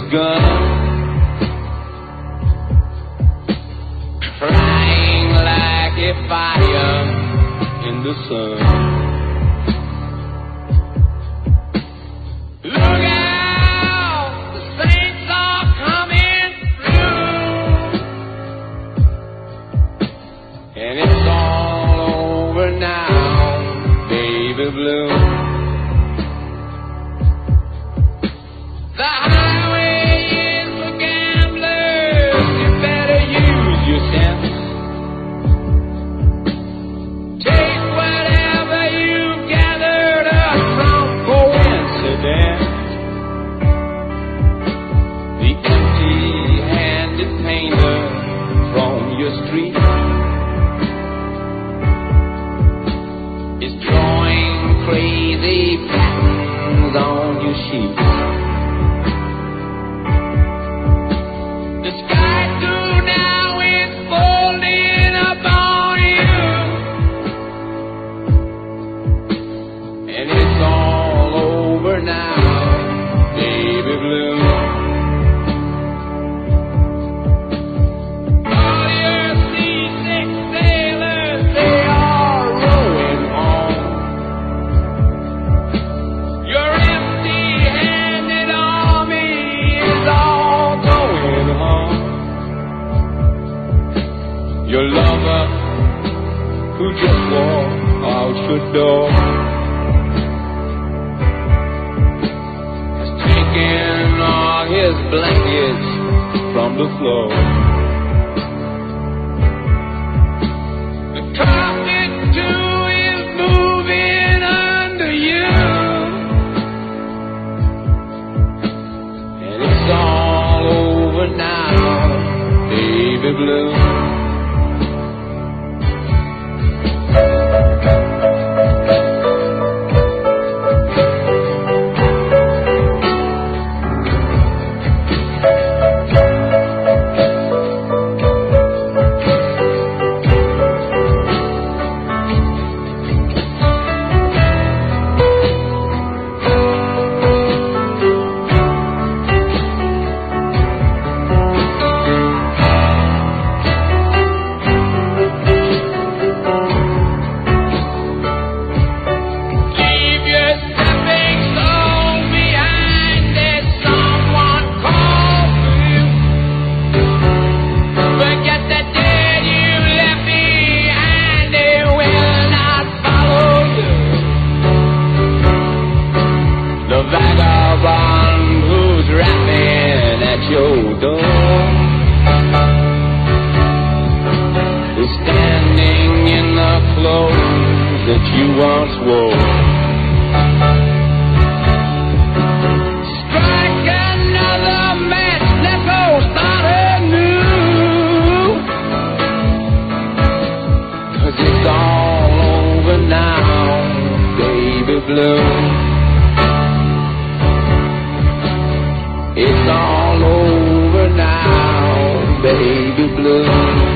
gun, crying like a fire in the sun. Look out, the saints are coming through, and it's all over now, baby blue. The highway is for gamblers, you better use your sense. Take whatever you've gathered up from coincidence. The empty-handed painter from your street is drawing crazy patterns on your sheet. The sky too now is folding up on you, and it's all over now, baby blue. All your seasick sailors, they are rowing home. Your empty-handed army is all going home. Your lover, who just walked out your door, has taken all his blankets from the floor. The carpet too is moving under you, and it's all over now, baby blue. Leave your stepping stone behind, there's someone calls for you. Forget the dead you left behind, they will not follow you. The vagabond who's rapping at your door is standing in the clothes that you once wore. Strike another match, let's go start anew, 'cause it's all over now, baby blue. It's all over now, baby blue.